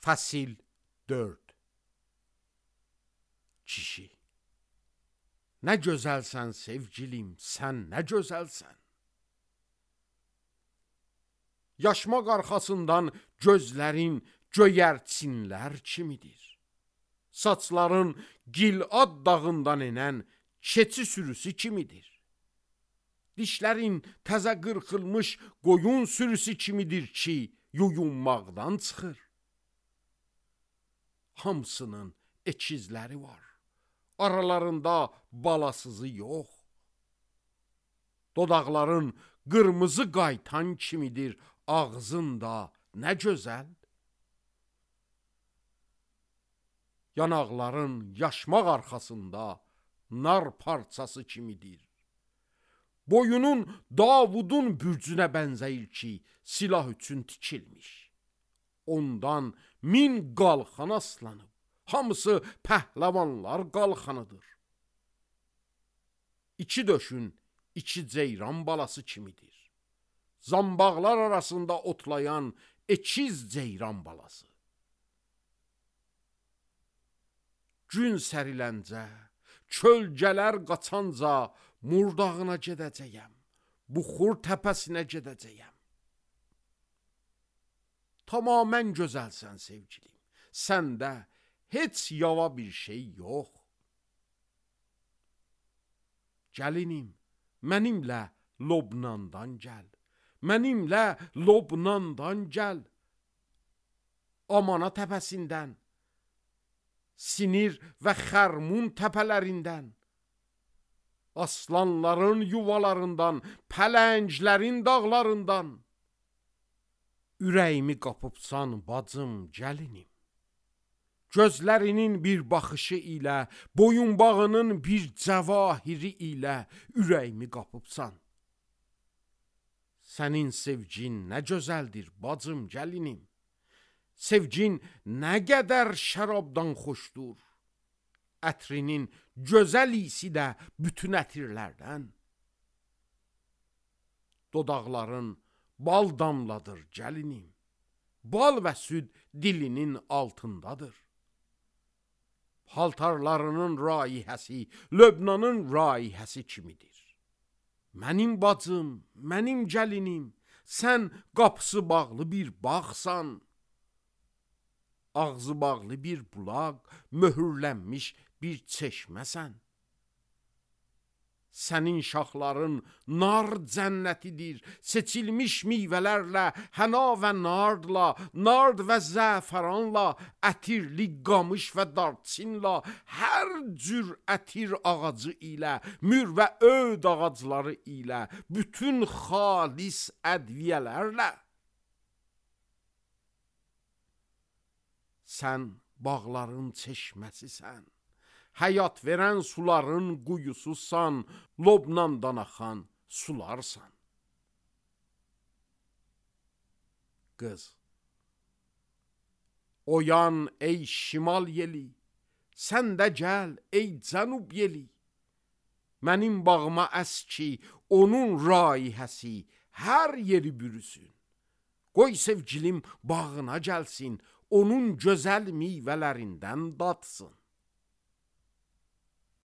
Fəsil 4. Kişi: Nə gözəlsən sevgilim, sən nə gözəlsən. Yaşmaq arxasından gözlərin göyərçinlər kimidir. Saçların Gilad dağından enən keçi sürüsü kimidir. Dişlərin təzə qırxılmış qoyun sürüsü kimidir ki, yuyunmaqdan çıxır. Hamısının əkizləri var, aralarında balasızı yox. Dodaqların qırmızı qaytan kimidir, ağzın da nə gözəl. Yanaqların yaşmaq arxasında nar parçası kimidir. Boyunun Davudun bürcünə bənzəyir ki, silah üçün tikilmiş. Ondan 1000 qalxan aslanıb, hamısı pəhləvanlar qalxanıdır. İki döşün, iki ceyran balası kimidir. Zambaqlar arasında otlayan ekiz ceyran balası. Gün səriləncə, kölgələr qaçanca Murdağına gedəcəyəm, Buxur təpəsinə gedəcəyəm. Tamamən gözəlsən sevgilim, səndə heç yava bir şey yox. Gəlinim, mənimlə Lobnandan gəl, mənimlə Lobnandan gəl. Amana təpəsindən, Sinir və Xərmun təpələrindən, aslanların yuvalarından, pələnglərin dağlarından. Ürəyimi qapıbsan bacım, gəlinim. Gözlərinin bir baxışı ilə, boyunbağının bir cəvahiri ilə ürəyimi qapıbsan. Sənin sevgin nə gözəldir bacım, gəlinim. Sevgin nə qədər şərabdan xoşdur. Ətrinin gözəl isi də bütün ətirlərdən. Dodaqların bal damladır gəlinim. Bal və süd dilinin altındadır. Paltarlarının raihəsi Löbnanın raihəsi kimidir. Mənim bacım, mənim gəlinim, sən qapısı bağlı bir bağsan. Ağzı bağlı bir bulaq, möhürlənmiş bir çeşməsən. Sənin şaxların nar cənnətidir, seçilmiş meyvələrlə, həna və nardla, nard və zəfəranla, ətirli qamış və darçinla, hər cür ətir ağacı ilə, mür və öd ağacları ilə, bütün xalis ədviyələrlə. Sən bağların çeşməsisən, həyat verən suların quyususan, Lobnandan axan sularsan. Qız: Oyan ey şimal yeli, sən də gəl ey cənub yeli. Mənim bağıma əs ki, onun raihəsi hər yeri bürüsün. Qoy sevgilim bağına gəlsin, onun gözəl meyvələrindən datsın.